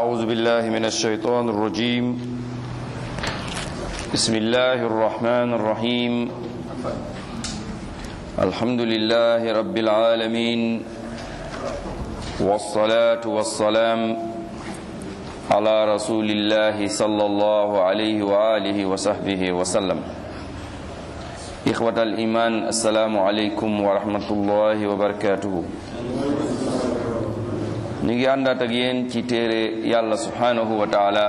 أعوذ بالله من الشيطان الرجيم بسم الله الرحمن الرحيم الحمد لله رب العالمين والصلاة والسلام على رسول الله صلى الله عليه وآله وصحبه وسلم إخوة الإيمان السلام عليكم ورحمة الله وبركاته ñu ngi àndaat ak yéen ci téere yàlla subhanahu wa taala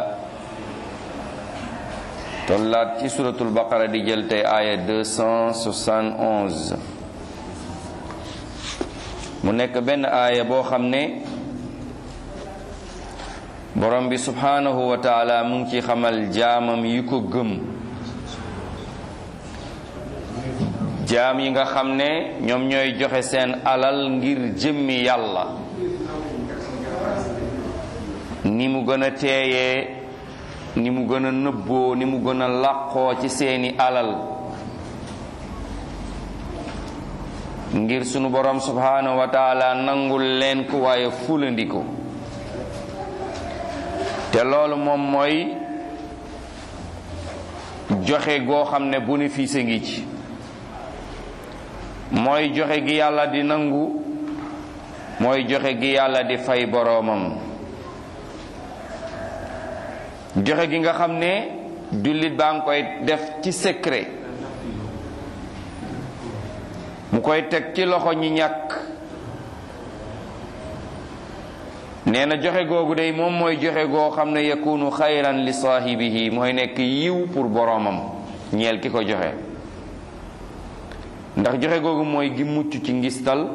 tollaat ci suratul baqara di jël tey aaya 271 mu nekk benn aaya boo xam ne borom bi subhanahu wa taala mu ngi ci xamal jaamam yi ko gëm jaam yi nga xam ne ñoom ñooy joxe seen alal ngir jëmmi yàlla ni mu gën a teeyee ni mu gën a nëbboo ni mu gën a làqoo ci seeni alal ngir sunu borom subhanahu wa taala nangul leen ko waaye fulandi ko te loolu moom mooy joxe goo xam ne bénéfice ngi ci mooy joxe gi yàlla di nangu mooy joxe gi yàlla di fay boroomam joxe gi nga xam ne jullit baa ngi koy def ci secret mu koy teg ci loxo ñi ñàkk nee na joxe googu day moom mooy joxe goo xam ne yakunu xayran li saahibihi mooy nekk yiw pour boroomam ñeel ki ko joxe ndax joxe googu mooy gi mucc ci ngistal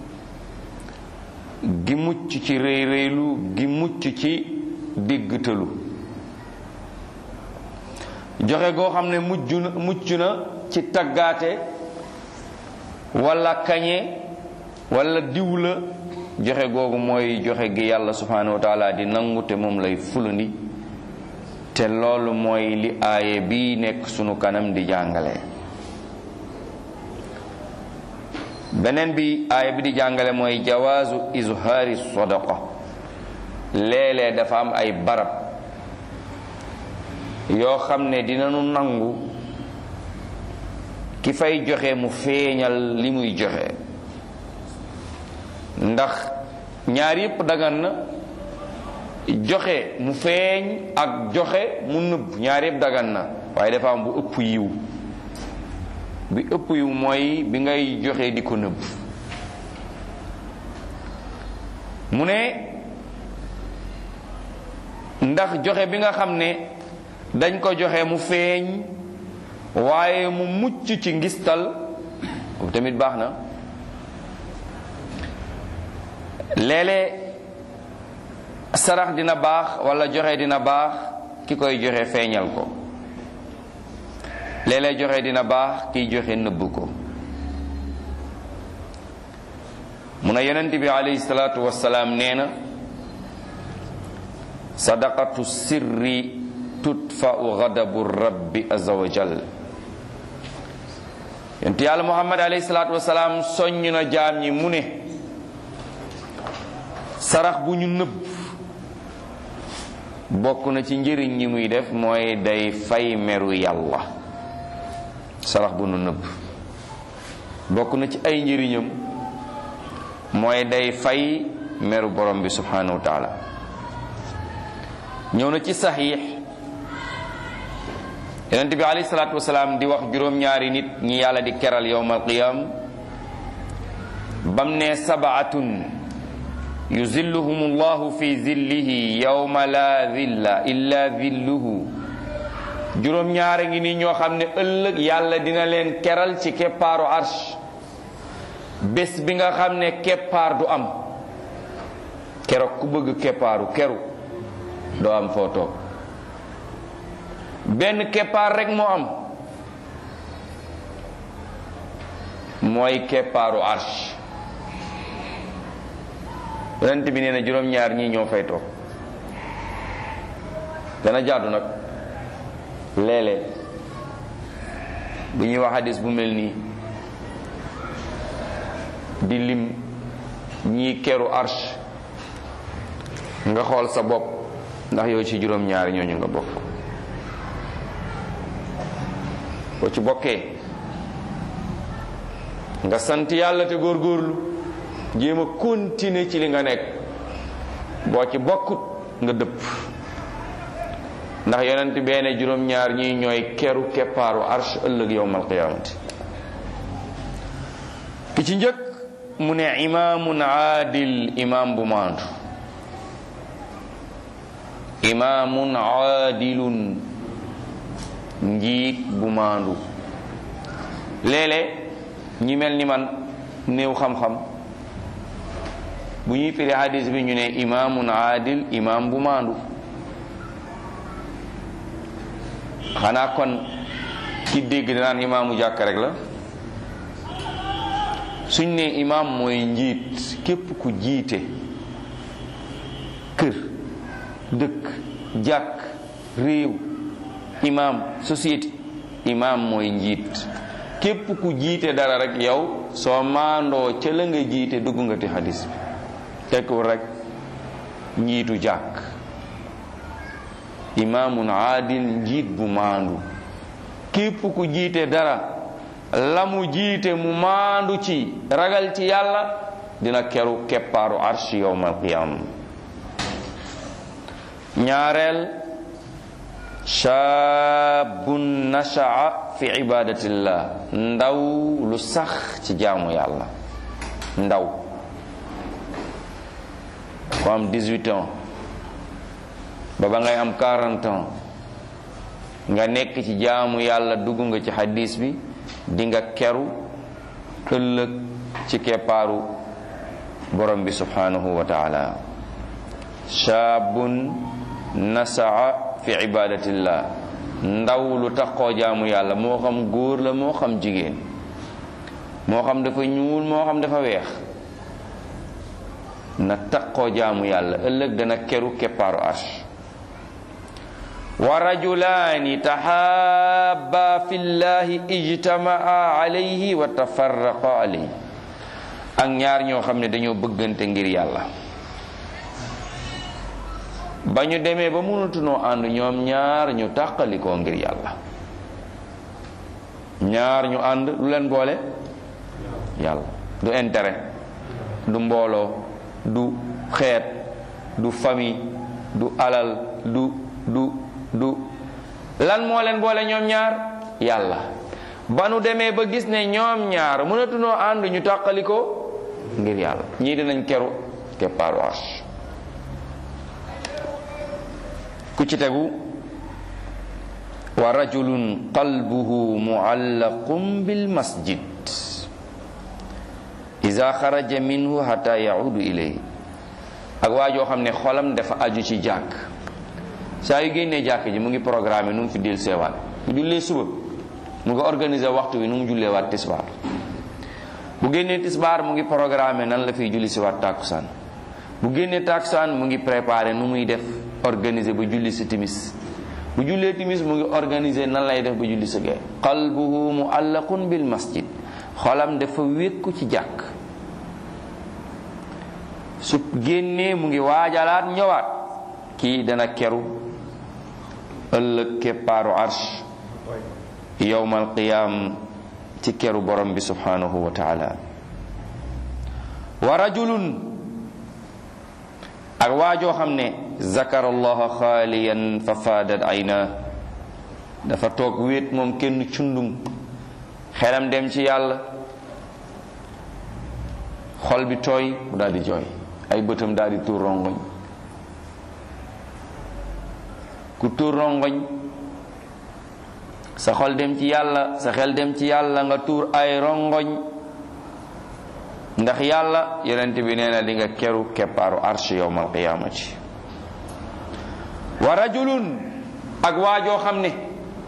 gi mucc ci rëy rëylu gi mucc ci diggtalu joxe goo xam ne mucc na ci taggaate wala kañe wala diw la joxe googu mooy joxe gi yàlla subhanahu wa taala di nangu te moom lay fulandi te loolu mooy li aaye bi nekk sunu kanam di jàngale beneen bi aaye bi di jàngale mooy jawaazu izhaari sadaqa léeg-léeg dafa am ay barab yoo xam ne dinañu nangu ki fay joxe mu feeñal li muy joxe ndax ñaar yépp dagan na joxe mu feeñ ak joxe mu nëbb ñaar yépp dagan na waaye dafa am bu ëpp yiw bi ëpp yiw mooy bi ngay joxe di ko nëbb mu ne ndax joxe bi nga xam ne dañ ko joxe mu feeñ waaye mu mucc ci ngistal boobu tamit baax na léeg-léeg sarax dina baax wala joxe dina baax ki koy joxe feeñal ko léeg-léeg joxe dina baax kiy joxe nëbb ko mu ne yonent bi alayhi salaatu wassalaam nee na sadaqatu sirri tutfa'u ghadabu rabbi azza wa jal yonent yàlla muhammad alayhi salaatu wasalaam soññ na jaam ñi mu ne sarax bu ñu nëbb bokk na ci njëriñ ñi muy def mooy day fay meru yàlla sarax bu ñu nëbb bokk na ci ay njëriñam mooy day fay meru borom bi subhanahu wa taala ñëw na ci saxiix yonent bi alayhi salaatu wasalaam di wax juróom-ñaari nit ñi yàlla di keral yowmal qiyam bam ne sabaatun yuzilluhum allahu fi zillihi yowma la zilla illa zilluhu juróom-ñaari ngi nii ñoo xam ne ëllëg yàlla dina leen keral ci keppaaru arsh bés bi nga xam ne keppaar du am keroog ku bëgg keppaaru keru doo am foo toog benn keppaar rek moo am mooy keppaaru arsh yonent bi nee na juróom-ñaar ñii ñoo fay toog dana jaadu nag léeg-léeg bu ñuy wax hadis bu mel nii di lim ñii keru arsh nga xool sa bopp ndax yow ci juróom-ñaari ñooñu nga bokk. boo ci bokkee nga sant yàlla te góorgóorlu jéem a continuer ci li nga nekk. boo ci bokkut nga dëpp, ndax yonent benn juróom-ñaar ñi ñooy keru keppaaru arsh ëllëg yawmal qiyaamati. ki ci njëkk mu ne imaamun aadil, imaam bu maandu. imaamun aadilun, njiit bu maandu. léeg-léeg ñi mel ni man néew xam-xam bu ñuy firi hadis bi ñu ne imaamun aadil, imaam bu maandu. xanaa kon ki dégg danaan imaamu jàkk rek la. suñ ne imaam mooy njiit, képp ku jiite kër, dëkk, jàkk, réew, imaam, société, imaam mooy njiit. képp ku jiite dara rek yow soo maandoo ca la nga jiite dugg nga ti hadis bi. tekkiwul rek njiitu jàkk. imaamun aadil, njiit bu maandu. képp ku jiite dara la mu jiite mu maandu ci, ragal ci yàlla, dina keru keppaaru arsh yawmal qiyaama. ñaareel shaabun nashaa fi ibadatillah, ndaw lu sax ci jaamu yàlla. ndaw ko am 18 ans ba ngay am 40 ans nga nekk ci jaamu yàlla, dugg nga ci hadis bi, di nga keru ëllëg ci keppaaru borom bi subhanahu wa taala. shaabun nasaa fi ibadatillah, ndaw lu taxoo jaamu yàlla, moo xam góor la moo xam jigéen, moo xam dafa ñuul moo xam dafa weex, na taxoo jaamu yàlla, ëllëg dana keru keppaaru arsh. wa rajulaani tahaabaa fillahi ijtamaa alayhi wa tafarraqa alayhi, ak ñaar ñoo xam ne dañoo bëggante ngir yàlla, ba ñu demee ba mënatunoo ànd ñoom ñaar ñu tàqalikoo ngir yàlla. ñaar ñu ànd lu leen boole? yàlla. du intérêt, du mbooloo, du xeet, du famille, du alal, du lan moo leen boole ñoom ñaar? yàlla. ba nu demee ba gis ne ñoom ñaar mënatunoo ànd ñu tàqalikoo ngir yàlla, ñii dinañ keru keppaaru arsh. ku ci tegu wa rajulun qalbuhu muallaqun bil masjid iza xaraja minhu hatta yaudu ilayhi, ak waa joo xam ne xolam dafa aju ci jàkk. saa yu génnee jàkk ji mu ngi programme nu mu fi del seewaat. bu jullee suba mu ngi organiser waxtu wi nu mu jullee waat tisbaar. bu génnee tisbaar mu ngi programme nan la fiy julli si waat tàkkusaan. bu génnee tàkkusaan mu ngi préparé nu muy def organiser ba julli si timis. bu jullee timis mu ngi organiser nan lay def ba julli si gee. qalbuhu muallaqun bil masjid, xolam dafa wékku ci jàkk. su génnee mu ngi waajalaat ñëwaat. kii dana keru ëllëg keppaaru arsh yawmal qiyaam ci keru borom bi subhanahu wa taala. wa rajulun, ak waajoo xam ne zakara allaha xaaliyan fa faadat ayna, dafa toog wéet moom kenn cundum, xelam dem ci yàlla, xol bi tooy mu daal di jooy, ay bëtam daal di tuur rongoñ. ku tuur rongoñ, sa xol dem ci yàlla, sa xel dem ci yàlla, nga tuur ay rongoñ ndax yàlla, yonent bi nee na di nga keru keppaaru arsh yawmal qiyaamati. wa rajulun, ak waajoo xam ne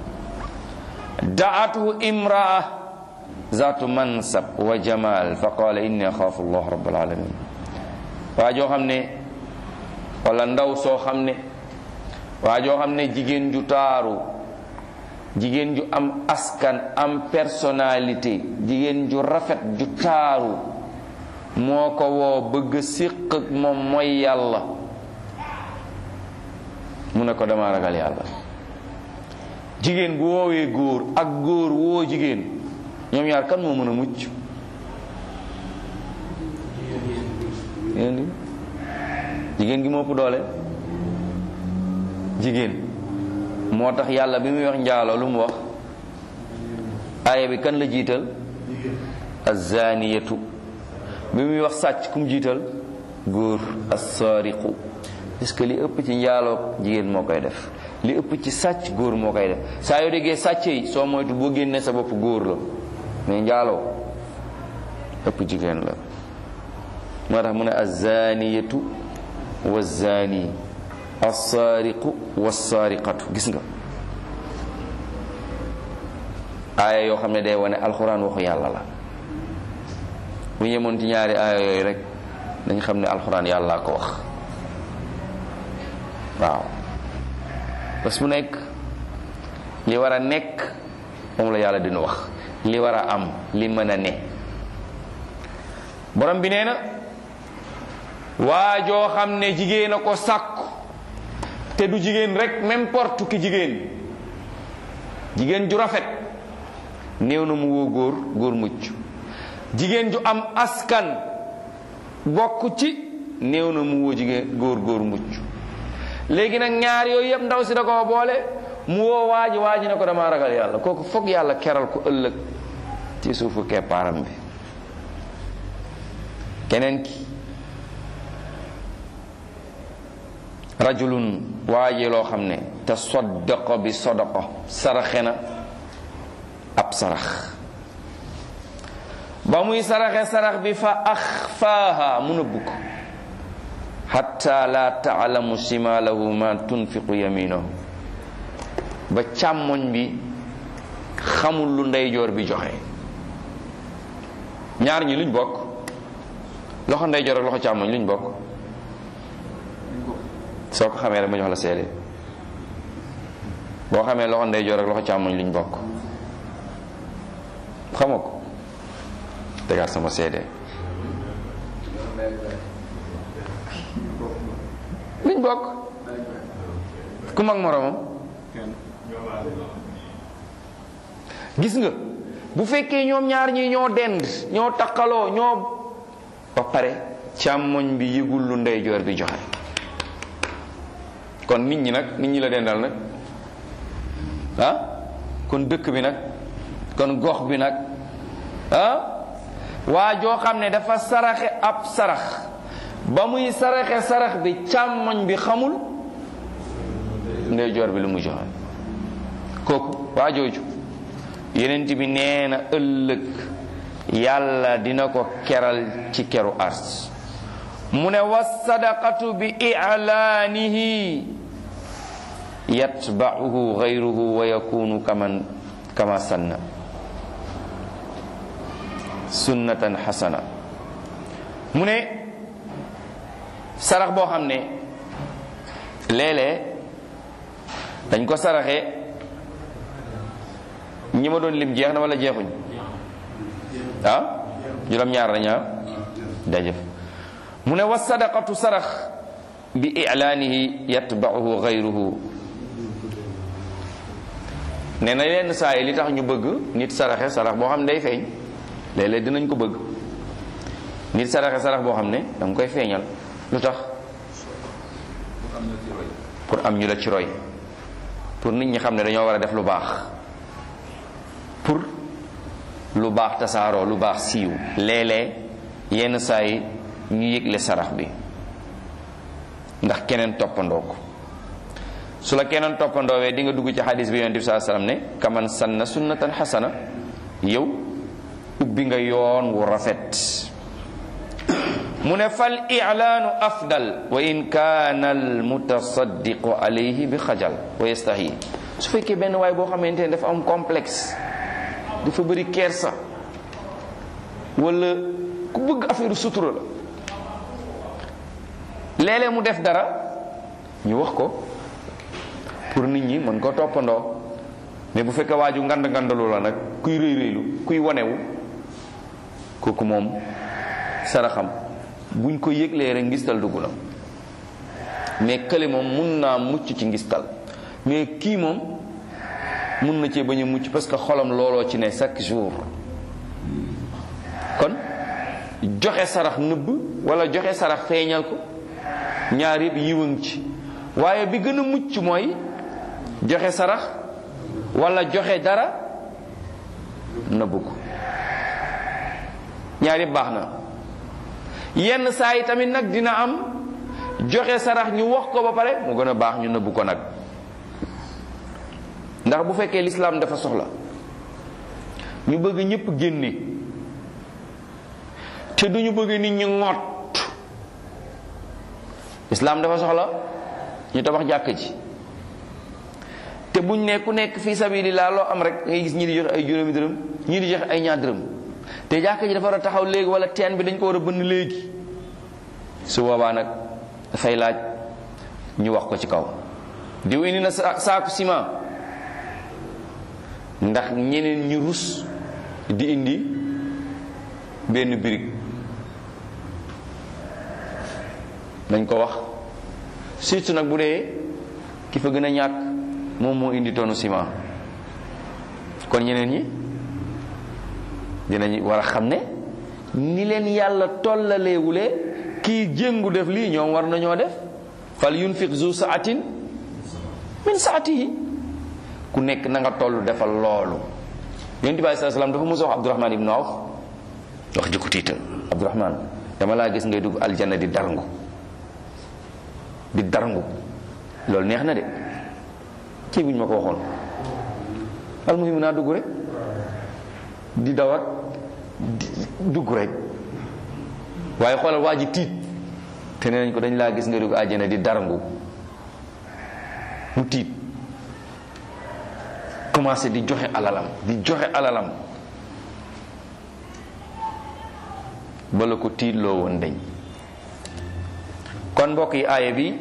da'athu imraa zaatu mansab wa jamal fa qaala inni axaafu allah rabbal alamin. waajoo xam ne, wala ndaw soo xam ne, waajoo xam ne jigéen ju taaru, jigéen ju am askan, am personnalité, jigéen ju rafet ju taaru moo ko woo bëgg siq ak moom mooy yàlla. mu ne ko dama ragal yàlla. jigéen bu woowee góor ak góor woo jigéen, ñoom ñaar kan moo mën a mucc? jigéen gi moo ëpp doole. jigéen moo tax yàlla bi muy wax njaaloo lu mu wax? aaya bi kan la jiital? azzaaniyatu. bi muy wax sàcc kum jiital? góor. assaariqu. parce que li ëpp ci njaaloo jigéen moo koy def, li ëpp ci sàcc góor moo koy def. saa yoo déggee sàcc yi soo moytu boo génnee sa bopp góor la, mais njaaloo ëpp jigéen la. moo tax mu ne azzaaniyatu wazzaani assaariqu wassaariqatu. gis nga aaya yoo xam ne day wane alxuraan waxu yàlla la. bu ñu yemoon ci ñaari aaya yooyu rek dañ xam ne alxuraan yàllaa ko wax. waaw bés bu nekk li war a nekk moom la yàlla dina wax, li war a am, li mën a ne. borom bi nee na waa joo xam ne jigéen a ko sàkku, te du jigéen rek, n'importe qui jigéen ju rafet néew na mu woo góor mucc. jigéen ju am askan bokk ci néew na mu woo jigéen góor mucc. léegi nag ñaar yooyu yëpp ndaw si da koo boole, mu woo waaji ne ko dama ragal yàlla. kooku foog yàlla keral ko ëllëg ci suufu keppaaram bi. keneen ki rajulun waaji loo xam ne tasaddaqa bi sadaqa, saraxe na ab sarax. ba muy saraxe sarax bi fa axfaaha, mu nëbbu ko. hatta la taalamu shimalahu ma tunfiqu yaminahu, ba càmmoñ bi xamul lu ndeyjoor bi joxe. ñaar ñi luñ bokk? loxo ndeyjoor ak loxo càmmoñ luñ bokk? soo ko xamee rek ma jox la seede. boo xamee loxo ndeyjoor ak loxo càmmoñ luñ bokk? xamoo ko? tegaat sama seede. luñ bokk? ku mag moromam? gis nga bu fekkee ñoom ñaar ñi ñoo dend, ñoo takkaloo, ñoo ba pare càmmoñ bi yëgul lu ndeyjoor bi joxe. kon nit ñi la dendal nag kon dëkk bi nag, kon gox bi nag waa joo xam ne dafa saraxe ab sarax, ba muy saraxe sarax bi càmmoñ bi xamul ndeyjoor bi lu mu joxe. kooku waa jooju yenent bi nee na ëllëg yàlla dina ko keral ci keru ars. mu ne wassadaqatu bi i'laanihi yatba'uhu ghayruhu wa yakunu kama sanna sunnatan hasana. mu ne sarax boo xam ne léeg-léeg dañ ko saraxe, ñi ma doon lim jeex na wala jeexuñ? juróom-ñaar lañu dajëf. mu ne wassadaqatu sarax bi i'laanihi yatba'uhu ghayruhu. nee na yenn saa yi li tax ñu bëgg nit saraxe sarax boo xam ne day feeñ, léeg-léeg dinañ ko bëgg nit saraxe sarax boo xam ne danga koy feeñal. lu tax? pour am ñu la ci roy, pour nit ñi xam ne dañoo war a def lu baax, pour lu baax tasaaroo, lu baax siiw. léeg-léeg yenn saa yi ñu yëgle sarax bi ndax keneen toppandoo ko. su la keneen toppandoowee di nga dugg ci xadis bi yonent bi sallallahu alayhi wasallam ne kaman sanna sunnatan xasana, yow ubbi nga yoon wu rafet. mu ne fal i'laanu afdal wa in kaana al mutasaddiqu alayhi bi xajal wa yastahi. su fekkee benn waay boo xamante ne dafa am complexe, dafa bëri kersa, wala ku bëgg affaire sutura la, léeg-léeg mu def dara ñu wax ko pour nit ñi mën ko toppandoo. mais bu fekkee waaju ngandalu la nag, kuy rëy rëylu, kuy wanewu, kooku moom saraxam buñ ko yëglee rek ngistal dugg na. mais kële moom mun naa mucc ci ngistal, mais kii moom mun na cee bañ a mucc parce que xolam looloo ci ne chaque jour. kon joxe sarax nëbb wala joxe sarax feeñal ko, ñaar yëpp yiwang ci, waaye bi gën a mucc mooy joxe sarax wala joxe dara nëbb ko. ñaar yëpp baax na. yenn saa yi tamit nag dina am joxe sarax ñu wax ko ba pare mu gën a baax ñu nëbb ko nag, ndax bu fekkee lislaam dafa soxla ñu bëgg ñëpp génne te duñu bëgg nit ñi ŋott. lislaam dafa soxla ñu tabax jàkk ji, te buñ ne ku nekk fii sabilillah loo am rek ngay gis ñii di joxe ay juróomi dërëm, ñii di joxe ay ñaar dërëm, te jàkk ji dafa war a taxaw léegi wala teen bi dañ ko war a bënn léegi. su boobaa nag dafay laaj ñu wax ko ci kaw, diw indi na saaku ciment, ndax ñeneen ñu rus di indi benn birig. nañ ko wax, surtout nag bu dee ki fa gën a ñàkk moom moo indi tonu ciment. kon ñeneen ñi dinañ war a xam ne ni leen yàlla tollaleewulee kii jéngu def lii ñoom war nañoo def. fal yunfiq zu saatin min saatihi, ku nekk na nga toll defal loolu. yonent bi sallallahu alayhi wasallam dafa mos a wax Abdurahman ibn Awf, wax jikko tiital, Abdurahman dama laa gis ngay dugg aljanna di darngu loolu neex na de, kii buñ ma ko waxoon almuhim naa dugg rek di daw ak dugg rek, waaye xoolal waa ji tiit, te nee nañ ko dañ laa gis nga dugg aljanna di darngu. mu tiit commencé di joxe alalam ba la ko tiit loo woon dañ. kon mbokk yi, aaya bi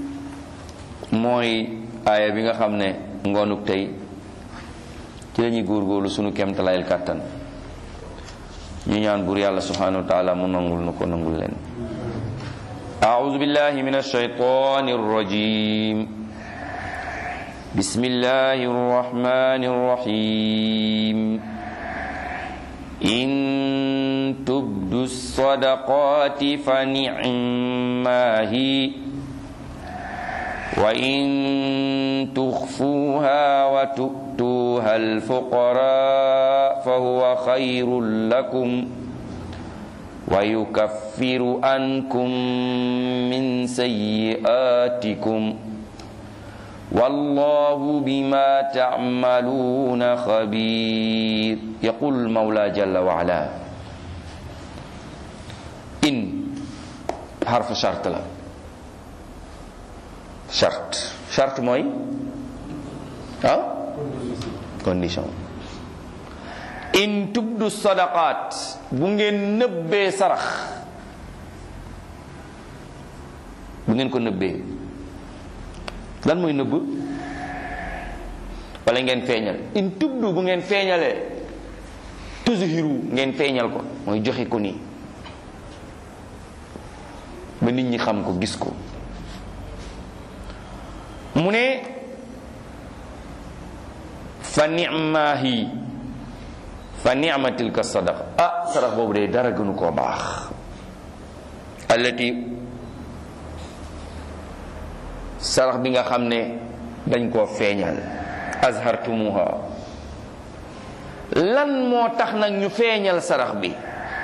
mooy aaya bi nga xam ne ngoonuk tey ci lañuy góorgóorlu sunu kemtalayel kàttan. ñu ñaan buur yàlla subhanahu wa taala mu nangul nu ko nangul leen. a'udhu billahi minash shaytanir rajim. bismillahir rahmanir rahim. in tubdu sadaqati fa ni'ma hi wa in tukhfuha wa tu'tuha al-fuqara fa huwa khayrun lakum wa yukaffiru ankum min sayyi'atikum والله بما تعملون خبير. يقول المولى جل وعلا إن حرف شرط لا شرط موي condition. إن تبدو الصدقات bu ngeen nëbbee sarax, bu ngeen ko nëbbee. lan mooy nëbb wala ngeen feeñal? in tubdu bu ngeen feeñalee, tuzhiru ngeen feeñal ko, mooy joxe ko nii ba nit ñi xam ko gis ko. mu ne fa ni'mahi, fa ni'ma tilka sadaqa, sarax boobu de dara gënu koo baax. allati, sarax bi nga xam ne dañ koo feeñal. azhartumuha, lan moo tax nag ñu feeñal sarax bi?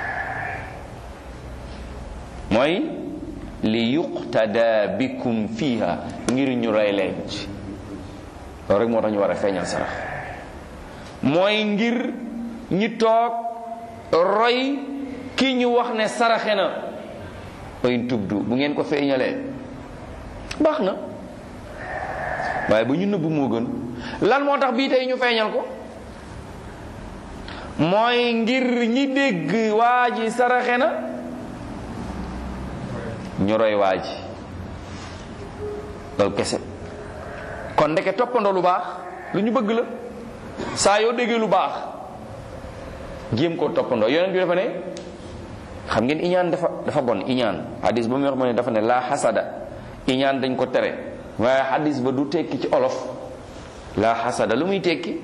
mooy li yuqtada bikum fiha, ngir ñu roy leen ci. loolu rek moo tax ñu war a feeñal sarax, mooy ngir ñi toog roy ki ñu wax ne saraxe na. in tubdu, bu ngeen ko feeñalee baax na, waaye ba ñu nëbbu moo gën. lan moo tax bii tey ñu feeñal ko? mooy ngir ñi dégg waa ji saraxe na ñu roy waa ji, loolu kese. kon ndeke toppandoo lu baax lu ñu bëgg la. saa yoo déggee lu baax jéem koo toppandoo. yonent bi dafa ne, xam ngeen iñaan dafa bon. iñaan hadis ba muy wax ma ne dafa ne la xasada iñaan dañ ko tere, waaye xadis ba du tekki ci olof laa xasada. lu muy tekki?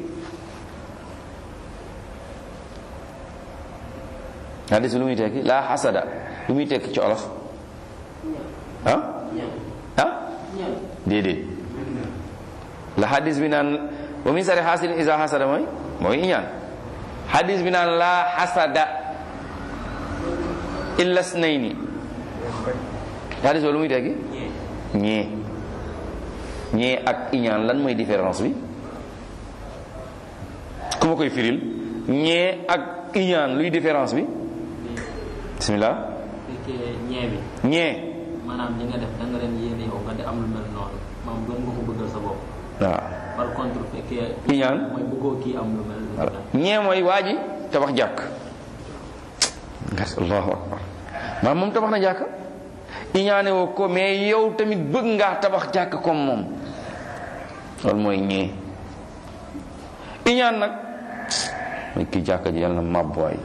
xadis lu muy tekki laa xasada lu muy tekki ci olof? déedéet. la xadis bi naan wa min sari xaasidin isa xasada mooy iñaan. xadis bi naan laa xasada illa snayni, xadis ba lu muy tekki? ñee ak iñaan lan mooy différence bi? ku ma koy firil ñee ak iñaan luy différence bi? bismillah. ñee maanaam li nga def da nga leen yéene yow nga di am lu mel noonu maam doon nga ko bëggal sa bopp. waaw. par contre fekkee iñaan mooy bëggoo kii am lu mel. ñee mooy waa ji tabax jàkk. allahu akbar. maam moom tabax na jàkk. iñaane woo ko mais yow tamit bëgg ngaa tabax jàkk comme moom. loolu mooy ñee. iñaan nag mooy kii jàkk ji yàlla na màbb waay.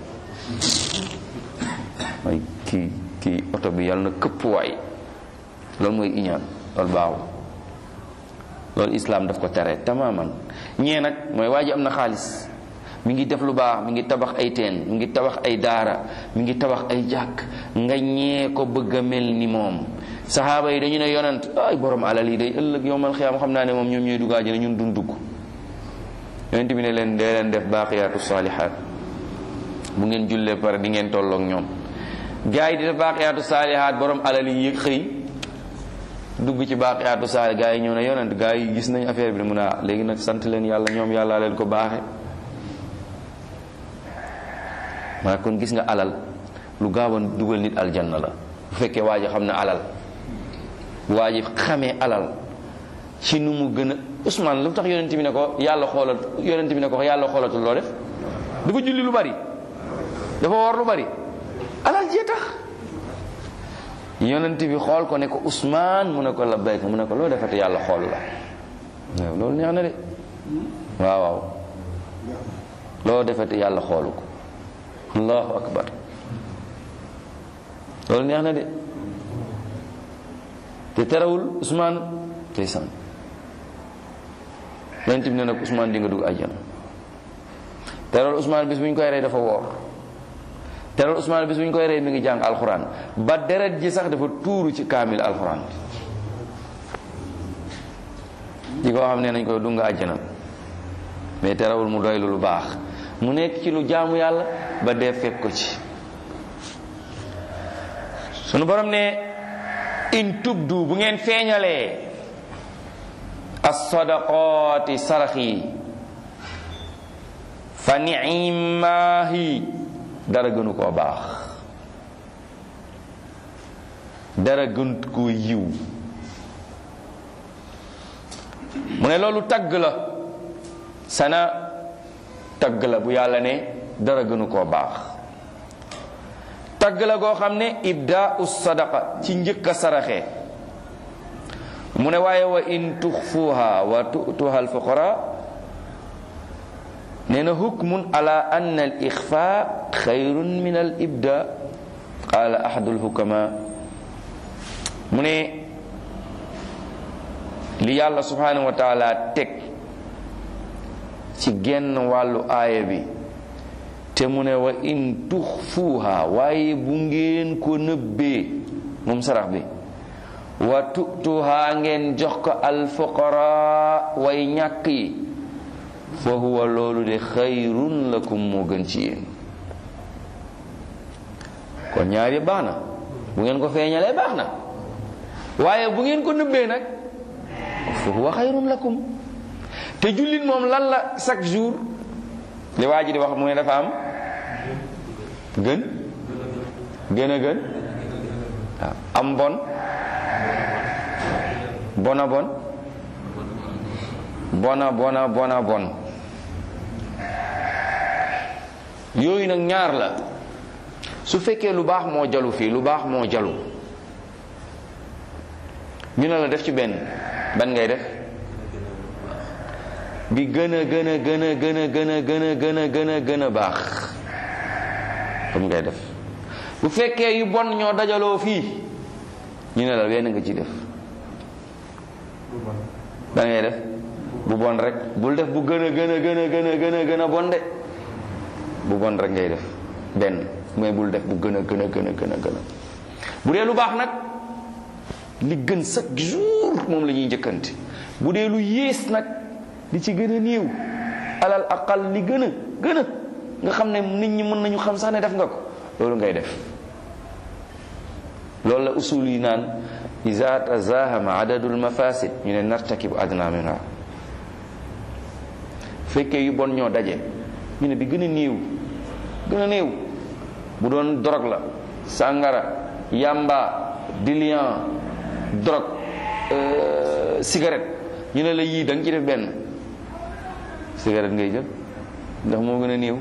mooy kii oto bi yàlla na këpp waay. loolu mooy iñaan. loolu baaxul. loolu islaam daf ko tere tamaman. ñee nag mooy waa ji am na xaalis, mi ngi def lu baax, mi ngi tabax ay teen, mi ngi tabax ay daara, mi ngi tabax ay jàkk, nga ñee ko bëgg a mel ni moom. saxaaba yi dañu ne yonent ay borom alal yi day ëllëg yowmal xiyaam xam naa ne moom ñoom ñooy dugg àjjana ñun duñ dugg. yonent bi ne leen dee leen def baaqiyaatu saalihaat, bu ngeen jullee pare di ngeen tolloog ñoom. gaa yi di def baaqiyaatu saalihaat, borom alal yi yëg xëy dugg ci baaqiyaatu saalihaat. gaa yi ñëw ne yonent gaa yi gis nañ affaire bi ne mun a léegi nag sant leen yàlla, ñoom yàlla leen ko baaxe. maa kon gis nga alal lu gaaw a dugal nit aljanna la bu fekkee waa ji xam ne alal. waa ji xamee alal ci nu mu gën a Ousmane lu tax yonent bi ne ko yàlla xoolatul loo def? dafa julli lu bari, dafa woor lu bari, alal jee tax. yonent bi xool ko ne ko Ousmane, mu ne ko labbayka, mu ne ko loo defate yàlla xool la. waaw loolu neex na de. waaw loo defate yàlla xoolu ko. allahu akbar. loolu neex na de. te terewul Ousmane tey sant. yonent bi ne nag Ousmane di nga dugg àjjana. terewul Ousmane bis bu ñu koy rey dafa woor. terewul Ousmane bis bu ñu koy rey mi ngi jàng alxuraan ba deret ji sax dafa tuuru ci kaamil alxuraan. di ko xam ne nañ koy dunga àjjana, mais terewul mu doylu lu baax, mu nekk ci lu jaamu yàlla ba dee fekk ko ci. sunu borom ne in tubdu bu ngeen feeñalee as-sadaqaati sarax yi fa ni'imaahi dara gënu koo baax, dara gënu koo yiw. mu ne loolu tagg la, sana tagg la bu yàlla ne dara gënu koo baax. tagg la goo xam ne ibdaa'u sadaqa ci njëkk a saraxe. mu ne waaye wa in tuxfuha wa tu'tuha al-fuqara nee na hukmun ala anna al-ixfa xayrun min al-ibda. qaala ahadu al-hukama. mu ne li yàlla subhanahu wa taala teg ci genn wàllu aaya bi te mu ne wa in tuxfuuha, waaye bu ngeen ko nëbbee moom sarax bi, wa tu'tuha ngeen jox ko alfuqara way ñàkk yi, fa huwa loolu de xayrun lakum moo gën ci yéen. kon ñaar yi baax na, bu ngeen ko feeñalee baax na, waaye bu ngeen ko nëbbee nag fa huwa xayrun lakum. te jullit moom lan la chaque jour li waa ji di wax mu ne dafa am gën gën a gën waaw am bon bona bon bona bon yooyu nag ñaar la. su fekkee lu baax moo jalu fii, lu baax moo jalu, ñu ne la def ci benn, ban ngay def? bi gën a gën a gën a gën a gën a gën a gën a gën a gën a baax comme ngay def. bu fekkee yu bon ñoo dajaloo fii, ñu ne la wenn nga ci def. da ngay def bu bon rek, bul def bu gën a bon de, bu bon rek ngay def benn, mais bul def bu gën a bu dee lu baax nag li gën chaque jour moom la ñuy njëkkante. bu dee lu yées nag li ci gën a néew, alal aqal li gën a nga xam ne nit ñi mën nañu xam sax ne def nga ko, loolu ngay def. loolu la usul yi naan iza tazahama adadul mafasid ñu ne nartakibu adna minha. fekkee yu bon ñoo daje ñu ne bi gën a néew bu doon drogue la, sàngara, yamba, diluant, drogue, cigarette, ñu ne la yii da nga ci def benn cigarette ngay jël ndax moo gën a néew.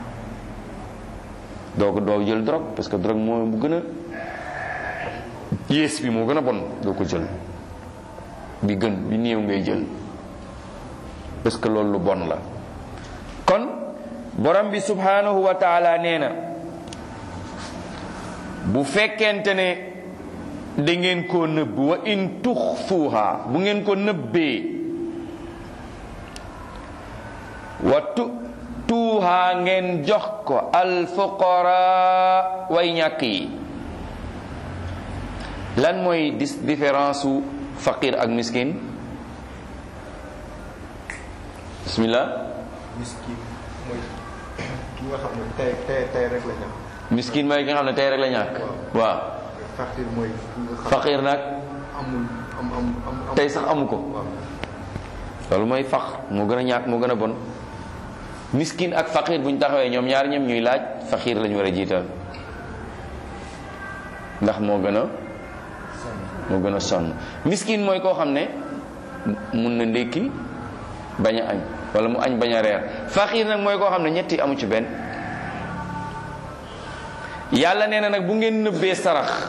doo jël drogue parce que drogue moo bu gën a yées bi moo gën a bon, doo ko jël. bi néew ngay jël parce que loolu lu bon la. kon borom bi subhanahu wa taala nee na bu fekkente ne da ngeen koo nëbb, wa in tuxfuha, bu ngeen ko nëbbee, wa tuuha ngeen jox ko alfuqara way ñàkk yi. lan mooy différence su faqir ak miskin? bismillah. miskin mooy ki nga xam ne tey rek la ñàkk. miskin mooy ki nga xam ne tey rek la ñàkk. waaw. faqir mooy ki nga xam. faqir nag. amul tey sax amu ko. loolu mooy faq moo gën a ñàkk moo gën a bon. miskin ak faqir bu ñu taxawee ñoom ñaar ñoom ñuy laaj, faqir lañu war a jiital ndax moo gën a sonn. miskin mooy koo xam ne mun na ndékki bañ a añ wala mu añ bañ a reer. faqir nag mooy koo xam ne ñetti amu ci benn. yàlla nee na nag bu ngeen nëbbee sarax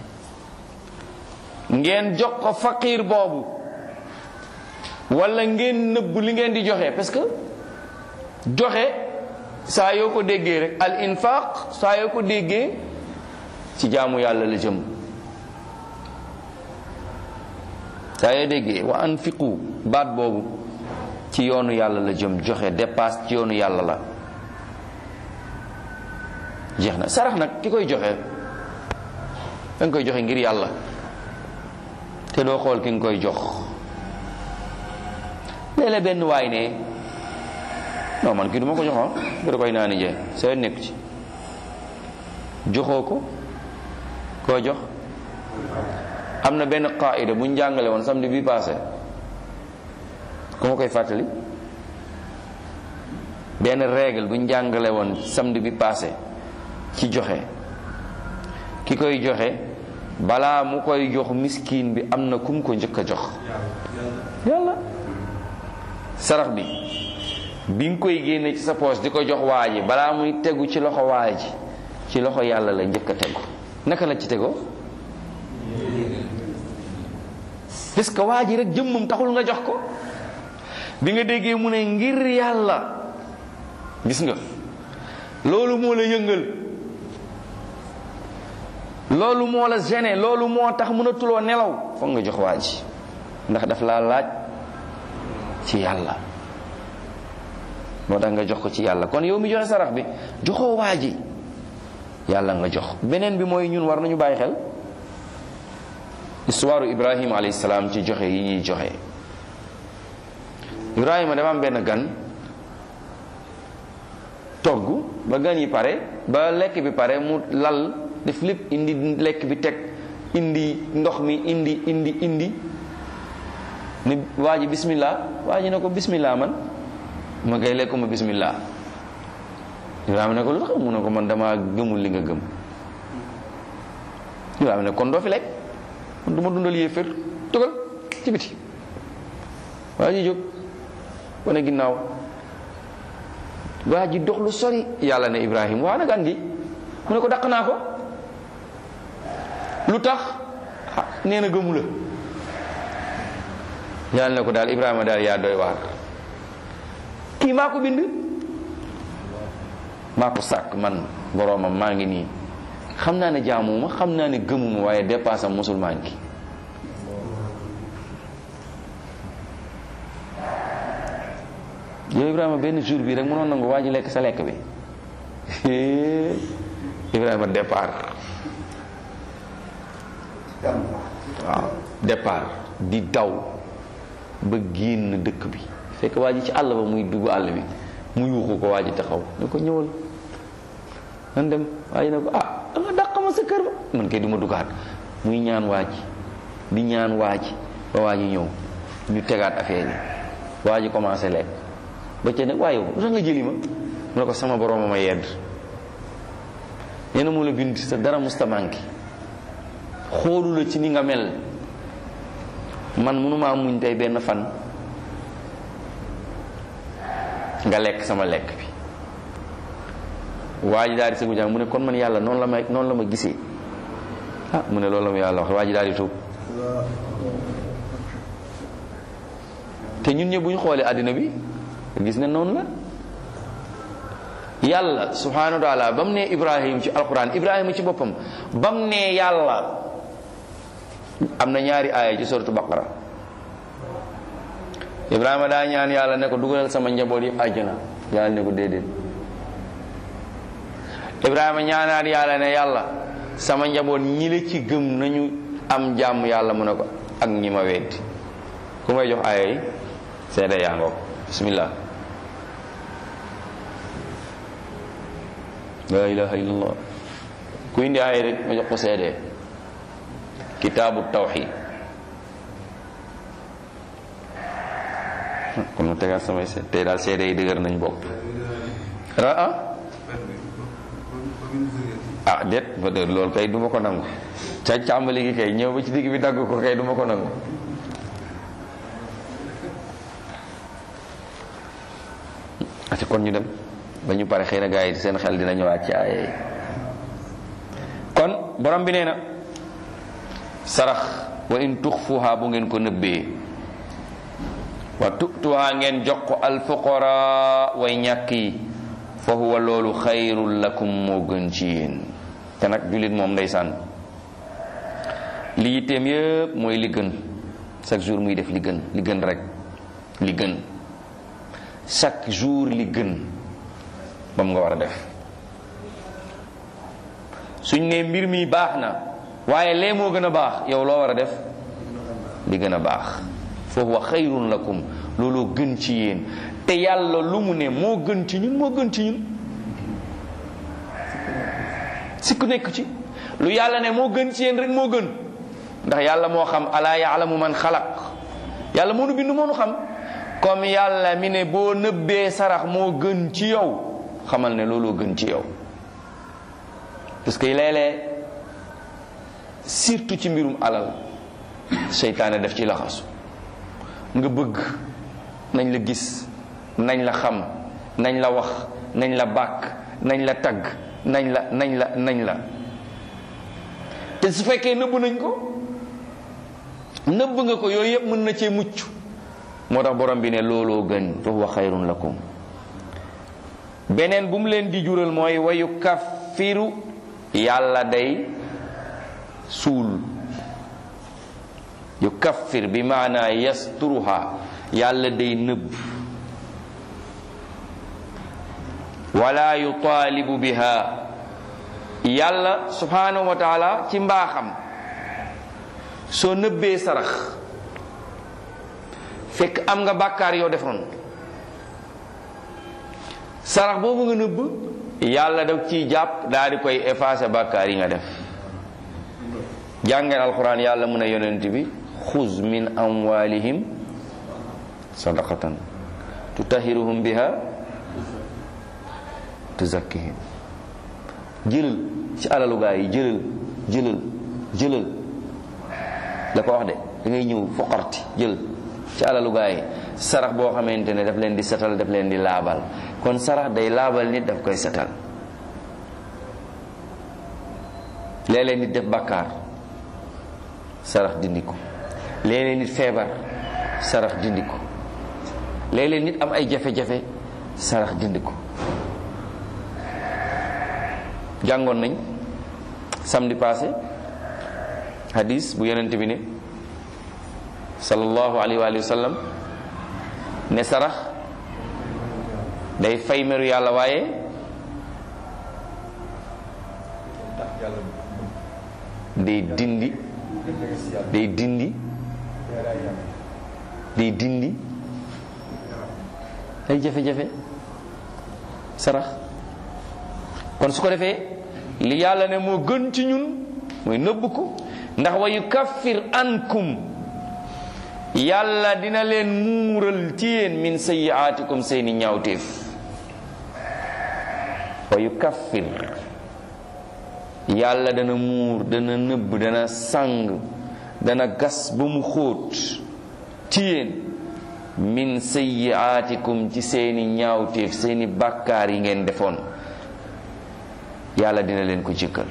ngeen jox ko faqir boobu wala ngeen nëbb li ngeen di joxe, parce que joxe saa yoo ko déggee rek al infaq saa yoo ko déggee ci jaamu yàlla la jëm. saa yoo déggee wa anfiqu baat boobu ci yoonu yàlla la jëm, joxe dépasse ci yoonu yàlla la. jeex na. sarax nag ki koy joxe da nga koy joxe ngir yàlla te doo xool ki nga koy jox. léeg-léeg benn waay ne non man kii du ma ko joxoon da koy naani jee sa nekk ci joxoo ko koo jox. am na benn qaida bu ñu jàngale woon samedi bi passé ku ma koy fàttali, benn règle bu ñu jàngale woon samedi bi passé ci joxe. ki koy joxe balaa mu koy jox miskin bi am na kum ko njëkk a jox. yàlla. sarax bi nga koy génne ci sa poche di ko jox waa ji balaa muy tegu ci loxo waa ji ci loxo yàlla la njëkk a tegu. naka la ci tegoo? parce que waa ji rek jëmmam taxul nga jox ko. bi nga déggee mu ne ngir yàlla, gis nga loolu moo la yëngal, loolu moo la gêné, loolu moo tax mënatuloo nelaw, foog nga jox waa ji ndax daf laa laaj ci yàlla, moo tax nga jox ko ci yàlla. kon yow mi joxe sarax bi joxoo waa ji, yàlla nga jox. beneen bi mooy ñun war nañu bàyyi xel histoire Ibrahima alayhi salaam ci joxe yi ñuy joxe. Ibrahima dafa am benn gan togg ba gan yi pare ba lekk bi pare mu lal def lépp, indi lekk bi teg, indi ndox mi indi ni waa ji bismillah. waa ji ne ko bismillah, man ma koy lekkuma bismillah. Ibrahima ne ko lu tax mu ne ko man dama gëmul li nga gëm. Ibrahima ne kon doo fi lekk, man du ma dundal yéefér, tugal ci biti. waa ji jóg wane ginnaaw. waa ji dox lu sori. yàlla ne Ibrahima waa nag andi mu ne ko dàq naa ko. lu tax? nee na gëmu la. yàlla ne ko daal Ibrahima daal yaa doy waar. kii maa ko bind, maa ko sàkk man boroomam, maa ngi nii. xam naa ne jaamuma, xam naa ne gëmuma, waaye dépassam musulmaan ki yow Ibrahima benn jour bi rek mënoon nangu waa ji lekk sa lekk bi Ibrahima départ waaw départ di daw ba génn dëkk bi fekk waa ji ci àll ba muy dugg àll bi mu yuuxu ko waa ji taxaw ne ko ñëwal nan dem waa ji ne ko da nga dàq ma sa kër ba man kay du ma duggaat muy ñaan waa ji di ñaan waa ji ba waa ji ñëw ñu tegaat affaire yi waa ji commencé lekk ba ca ne waaye lu tax nga jëli ma mu ne ko sama borom ma yedd nee na moo la bind sa dara musta manqué xoolu la ci ni nga mel man mënumaa muñ tey benn fan nga lekk sama lekk bi waa ji daal di sëggu jàng mu ne kon man yàlla noonu la ma gisee mu ne loolu la ma yàlla wax waa ji daal di tuub te ñun ñëpp bu ñu xoolee àddina bi gis ne noonu la yàlla subhanahu wa taala ba mu ne Ibrahim ci alquran Ibrahima ci boppam ba mu ne yàlla am na ñaari aaya ci suratu baqara Ibrahima daa ñaan yàlla ne ko dugalal sama njaboot yi àjjana yàlla ne ko déedéet Ibrahima ñaanaat yàlla ne yàlla sama njaboot ñi la ci gëm nañu am jàmm yàlla mu ne ko ak ñi ma weddi ku may jox aaya yi seede yaa ngoog bismillah la ilaha illallah ku indi aaya rek ma jox ko seede kitaabu tawxid kon ma tegaat samay seede tey daal seede yi dëgër nañ bokk déet ba dëgg loolu kay duma ko nangu ca càmbali gi kay ñëw ba ci digg bi dagg ko kay duma ko nangu ati kon ñu dem ba ñu pare xëy na gaa yi seen xel dina ñëwaat ci ay kon borom bi nee na sarax wa in tuxfuha bu ngeen ko nëbbee wa tu'tuha ngeen jox ko alfuqara way ñàkk yi fa huwa loolu xayrul lakum moo gën ci yéen te nag jullit moom ndeysaan li yitteem yëpp mooy li gën chaque jour muy def li gën rek li gën chaque jour li gën moom nga war a def suñ ne mbir mi baax na waaye lee moo gën a baax yow loo war a def li gën a baax fa huwa xayrun lakum looloo gën ci yéen te yàlla lu mu ne moo gën ci ñun moo gën ci ñun sikk nekk ci lu yàlla ne moo gën ci yéen rek moo gën ndax yàlla moo xam alaa yaalamu man xalaq yàlla moo nu bind moo nu xam comme yàlla mi ne boo nëbbee sarax moo gën ci yow xamal ne looloo gën ci yow parce que léeg-léeg surtout ci mbirum alal seytaane def ci laxasu nga bëgg nañ la gis nañ la xam nañ la wax nañ la bàkk nañ la tagg nañ la te su fekkee nëbb nañ ko nëbb nga ko yooyu yëpp mën na cee mucc moo tax borom bi ne looloo gën fa huwa xayrun lakum beneen bu mu leen di jural mooy wayu kaffiru yàlla day suul yu kaffir bi maana yasturuha yàlla day nëbb wala yutaalibu biha yàlla subhanahu wa taala ci mbaaxam soo nëbbee sarax fekk am nga bàkkaar yoo defoon sarax boobu nga nëbb yàlla daf ciy jàpp daal di koy effacer bàkkaar yi nga def jàngeen alquran yàlla mun a yonent bi xuz min amwalihim sadaqatan tutahiruhum biha tuzakkihim jëlal ci alalu gaa yi jëlal la ko wax de da ngay ñëw foqarti jël ci alalu gaa yi sarax boo xamante ne daf leen di setal daf leen di laabal kon sarax day laabal nit daf koy setal léeg-léeg nit def bàkkaar sarax dindi ko léeg-léeg nit feebar sarax dindi ko léeg-léeg nit am ay jafe-jafe sarax dindi ko jàngoon nañ samedi passé hadis bu yonent bi ne sallallahu alayhi wa sallam ne sarax day fay meru yàlla waaye ndax yàlla day dindi day dindi day dindi ay jafe-jafe sarax. kon su ko defee li yàlla ne moo gën ci ñun mooy nëbb ko, ndax wa yukaffir ankum yàlla dina leen muural ci yéen min sayyi'aatikum seeni ñaawteef. wa yukaffir yàlla dana muur, dana nëbb, dana sàng, dana gas ba mu xóot ci yéen min sayyi'aatikum ci seeni ñaawteef, seeni bàkkaar yi ngeen defoon yàlla dina leen ko jéggal.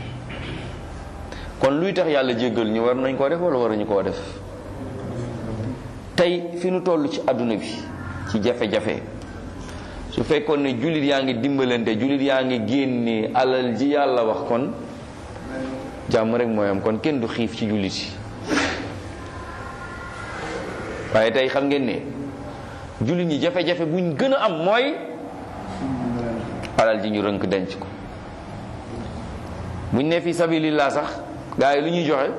kon luy tax yàlla jéggal ñu war nañ koo def wala waruñu koo def? tey fi nu toll ci àdduna bi ci jafe-jafe, su fekkoon ne jullit yaa ngi dimbalante, jullit yaa ngi génne alal ji yàlla wax, kon jàmm rek mooy am, kon kenn du xiif ci jullit yi. waaye tey xam ngeen ne jullit ñi jafe-jafe buñ gën a am mooy alal ji ñu rënk denc ko. buñ ne fi sabilillah sax gaa yi lu ñuy joxe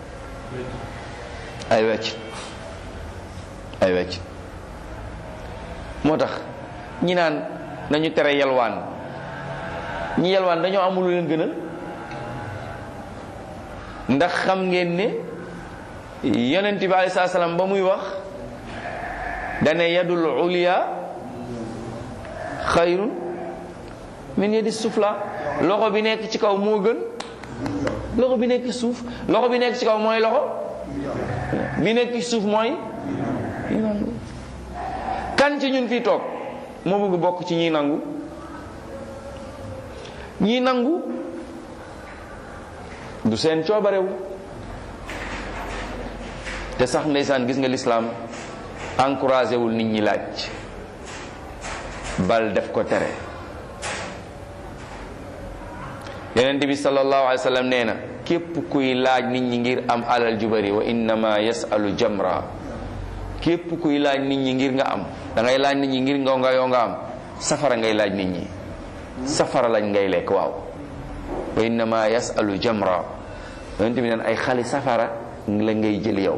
ay wecc ay wecc. moo tax ñi naan nañu tere yalwaan, ñi yalwaan dañoo amul lu leen gënal. ndax xam ngeen ne yonent bi alayhi salaam ba muy wax dane yadul ulya xayrun min yadi sufla, loxo bi nekk ci kaw moo gën loxo bi nekk ci suuf. loxo bi nekk ci kaw mooy loxo bi nekk ci suuf mooy kan ci ñun fii toog moo bëgg bokk ci ñiy nangu? ñiy nangu du seen coobarewu. te sax ndeysaan gis nga lislaam encouragé wul nit ñi laaj, bal def ko tere. yonent bi sallallahu alayhi wa sallam nee na képp kuy laaj nit ñi ngir am alal ju bari, wa innama yasalu jamra, képp kuy laaj nit ñi ngir nga am, da ngay laaj nit ñi ngir nga yoo nga am, safara ngay laaj nit ñi, safara lañ ngay lekk. waaw, wa innama yasalu jamra, yonent bi neen ay xali safara la ngay jël yow.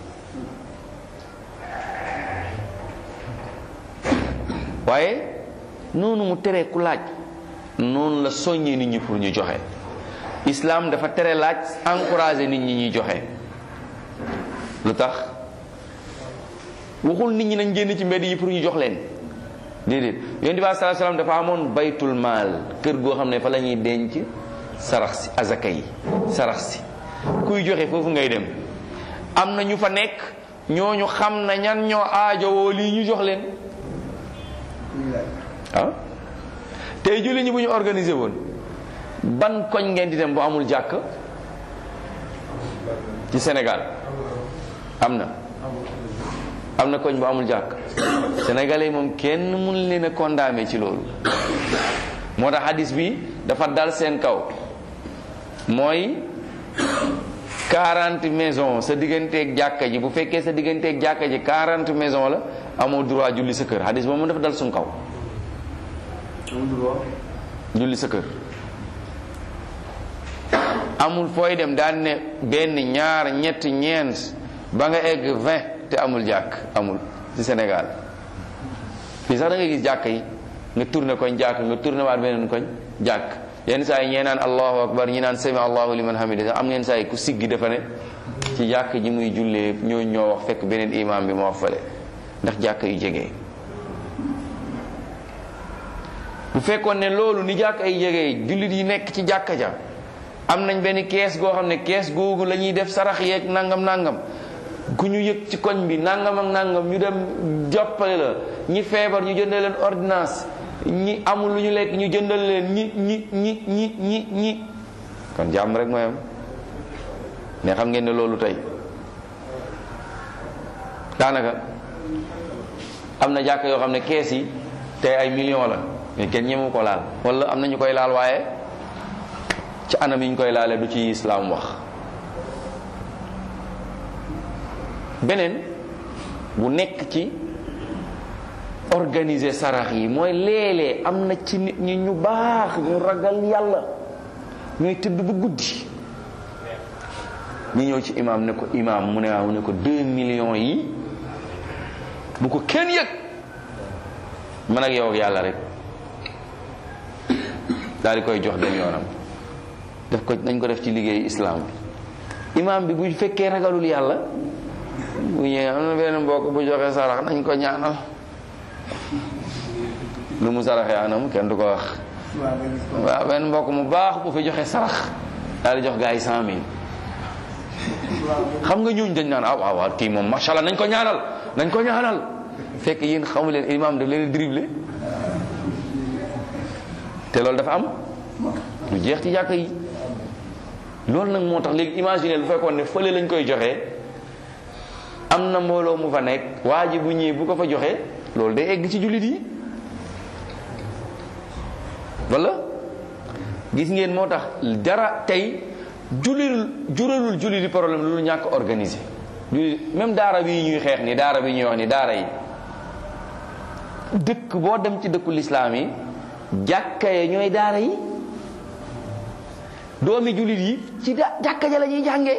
waaye noonu mu tere ku laaj, noonu la soññee nit ñi pour ñu joxe. islam dafa tere laaj, encouragé nit ñi ñuy joxe. lu tax waxul nit ñi nañ génn ci mbedd yi pour ñu jox leen, déedéet. yonent bi sallallahu alayhi wasallam dafa amoon baytul maal, kër goo xam ne fa la ñuy denc sarax si, azaka yi, sarax si. kuy joxe foofu ngay dem. am na ñu fa nekk, ñooñu xam na ñan ñoo aajowoo lii ñu jox leen. ah tey julli ñi bu ñu organisé woon, ban koñ ngeen di dem bu amul jàkk ci Sénégal? am na koñ bu amul jàkk. sénégalais moom kenn mun leen a condamné ci loolu. moo tax hadis bi dafa dal seen kaw. mooy 40 maisons sa digganteeg jàkka ji, bu fekkee sa digganteeg jàkka ji 40 maisons la, amoo droit julli sa kër. hadis boobu dafa dal suñ kaw. julli sa kër amul. fooy dem daan ne benn, ñaar, ñett, ñeent ba nga egg 20 te amul jàkk, amul ci Sénégal. fii sax da ngay gis jàkk yi nga tourné koñ jàkk, nga tourné waat beneen koñ jàkk. yenn saa yi ñee naan allahu akbar, ñi naan sami allahu liman hamida. am ngeen saa yi ku siggi dafa ne ci jàkk ji muy jullee ñoo wax, fekk beneen imam bi moo wax fale, ndax jàkk yu jege. bu fekkoon ne loolu ni jàkk ay jege, jullit yi nekk ci jàkka ja am nañ benn kees goo xam ne kees googu la ñuy def sarax yeeg nangam ku ñu yëg ci koñ bi nangam ak nangam, ñu dem jàppale la. ñi feebar ñu jëndal leen ordonnance, ñi amul lu ñu lekk ñu jëndal leen, ñi kon jàmm rek mooy am. mais xam ngeen ne loolu tey daanaka am na jàkk yoo xam ne kees yi tey ay millions la, mais kenn ñemu ko laal, wala am na ñu koy laal waaye ci anam yi ñu koy laale du ci islaam wax. beneen bu nekk ci organiser sarax yi mooy léeg-léeg am na ci nit ñi ñu baax ñu ragal yàlla ñooy tëdd bu guddi ñu ñëw ci imam ne ko imam mu ne waaw ne ko 2 millions yi bu ko kenn yëg man ak yow ak yàlla rek daal di koy jox dem yoonam def ko nañ ko def ci liggéeyu islam bi imam bi bu fekkee ragalul yàlla bu ñëwee am na benn mbokk bu joxe sarax nañ ko ñaanal lu mu saraxee anam kenn du ko wax waaw benn mbokk mu baax bu fi joxe sarax daal di jox gaa yi 100 000 xam nga ñooñu dañ naan waaw kii moom macha allah nañ ko ñaanal fekk yéen xamu leen imam daf leen dribblé te loolu dafa am lu jeex ci jàkka yi loolu nag moo tax léegi imaginer lu fekkoon ne fële lañ koy joxee am na mbooloo mu fa nekk waa ji bu ñëwee bu ko fa joxee loolu day egg ci jullit yi wala gis ngeen moo tax dara tey juralul jullit yi problème lu ñàkk organisé jullit même daara bi ñuy xeex ni daara bi ñuy wax ni daara yi dëkk boo dem ci dëkku lislaam yi jàkka ya ñooy daara yi doomi jullit yi ci jàkka ja la ñuy jàngee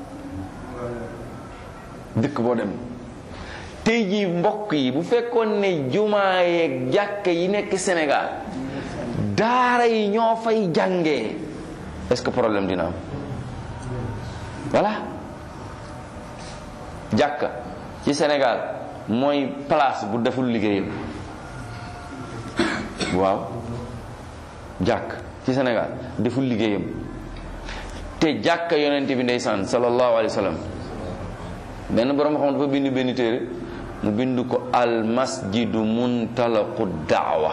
dëkk boo dem tey jii mbokk yi bu fekkoon ne jumaa yeeg jàkka yi nekk Sénégal daara yi ñoo fay jàngee est-ce que problème dina am voilà jàkka ci Sénégal mooy place bu deful liggéeyam waaw jàkk ci Sénégal deful liggéeyam te jàkka yonent bi ndeysaan sallallahu alayhi wa sallam benn borom xam dafa bind benn téere mu bind ko al masjidu muntalaqu daawa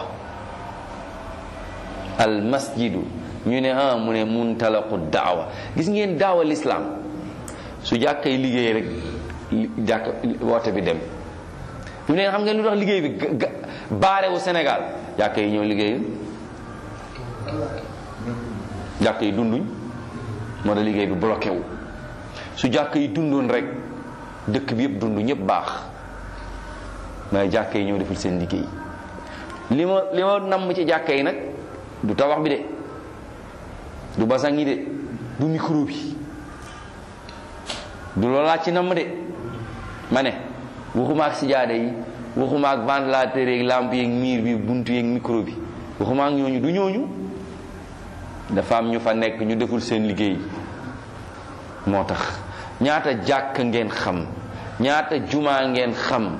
al masjidu ñu ne mu ne muntalaqu daawa gis ngeen daawa l'islam su jàkka yi liggéey rek jàkka woote bi dem fi mu ne xam ngeen lu tax liggéey bi baarewu Sénégal jàkka yi ñoo liggéey jàkka yi dunduñ moo tax liggéey bi bloqué wu su jàkka yi dundoon rek dëkk bi yëpp dund ñëpp baax mais jàkka yi ñoo deful seen liggéey li ma namm ci jàkka yi nag du tabax bi de du basang yi de du micro bi du loolaa ci namm de ma ne waxuma ak sijaade yi waxuma ak ventilateur yeeg lampe yeeg miir bi buntu yeeg micro bi waxuma ak ñooñu du ñooñu dafa am ñu fa nekk ñu deful seen liggéey moo tax ñaata jàkk ngeen xam ñaata jumaa ngeen xam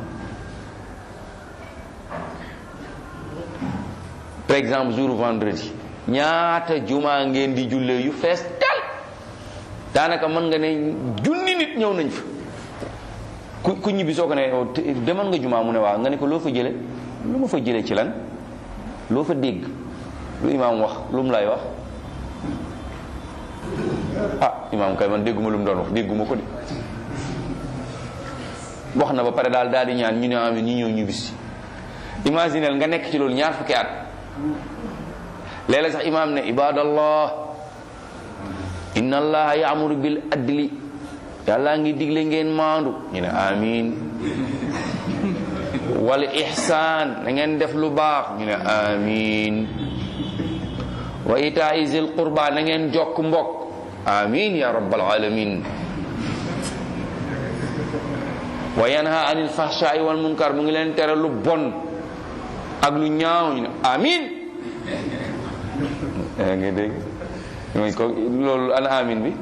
par exemple jour vendredi ñaata jumaa ngeen di jullee yu fees tel daanaka mën nga ne junni nit ñëw nañ fa ku ñibbi soo ko ne demal nga jumaa mu ne waaw nga ne ko loo fa jële lu ma fa jële ci lan loo fa dégg lu imaam wax lu mu lay wax imaam kay man dégguma lu mu doon wax dégguma ko de wax na ba pare daal di ñaan ñu ne am ñi ñëw ñu bis imaginel nga nekk ci loolu ñaar fukki at léeg-léeg sax imaam ne ibadallah inna allaha yaamuru bil adli yàlla ngi digle ngeen maandu ñu ne amin wal ihsaan na ngeen def lu baax ñu ne amin wa itaa zil qurba na ngeen jokk mbokk amin ya rabbal alamin wa yanha anil fahsha'i wal munkar mu ngi leen tere lu bon ak lu ñaaw ñu ne amin nga dégg mooy ko loolu ana amin bi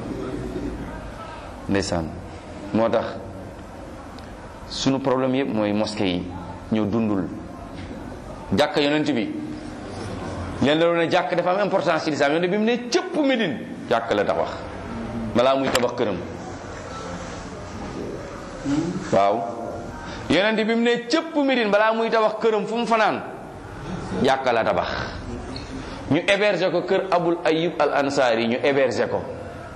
ndeysaan moo tax sunu problème yëpp mooy mosquée yi ñoo dundul jàkka yonent bi leen la doon ne jàkk dafa am importance ci lislaam yonent bi mu ne cëpp Médine jàkk la tabax balaa muy tabax këram waaw yonent bi mu ne cëpp Médine balaa muy tabax këram fu mu fanaan jàkk la tabax ñu héberger ko kër Abul Ayyub al Ansari ñu héberger ko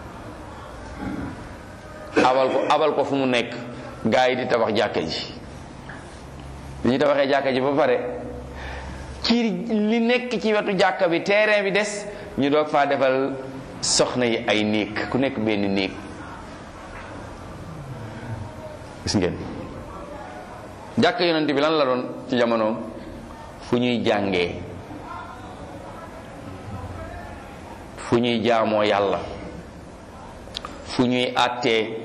abal ko fu mu nekk gaa yi di tabax jàkka ji bi ñu tabaxee jàkka ji ba pare ci li nekk ci wetu jàkka bi terrain bi des ñu doog faa defal soxna yi ay néeg ku nekk benn néeg gis ngeen jàkk yonent bi lan la doon ci jamonoom fu ñuy jàngee, fu ñuy jaamoo yàlla, fu ñuy àttee,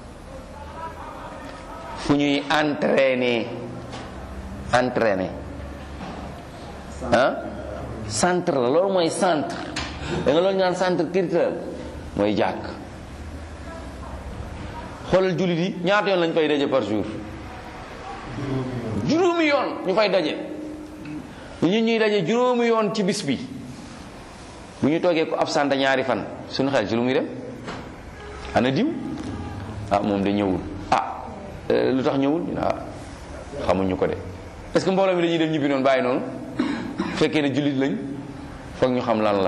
fu ñuy entraîner centre la, loolu mooy centre. da nga loolu ñu naan centre culturel mooy jàkk. xoolal jullit yi ñaata yoon lañ fay daje par jour? juróomi yoon ñu fay daje. ñuy daje juróomi yoon ci bis bi. bu ñu toogee ko absent ñaari fan suñu xel ci lu muy dem? ana diw? moom de ñëwul. lu tax ñëwul? xamuñu ko de. est-ce que mbooloo mi dañuy dem ñibbi noonu bàyyi noonu? fekkee ne jullit lañ foog ñu xam lan la.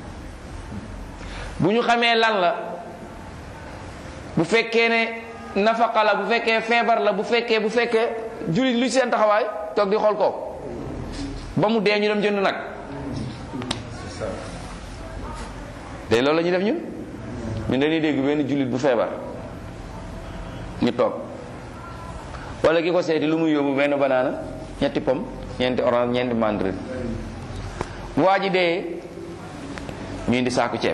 bu ñu xamee lan la, bu fekkee ne nafaqa la, bu fekkee feebar la, bu fekkee jullit lu seen taxawaay toog di xool ko ba mu dee ñu dem jënd nag. de loolu la ñuy def ñun dañuy dégg benn jullit bu feebar ñu toog, wala ki ko seeti lu muy yóbbu benn banaana, ñetti pomme, ñeenti orange, ñeenti mandarine. waa ji dee ñu indi saaku ceeb.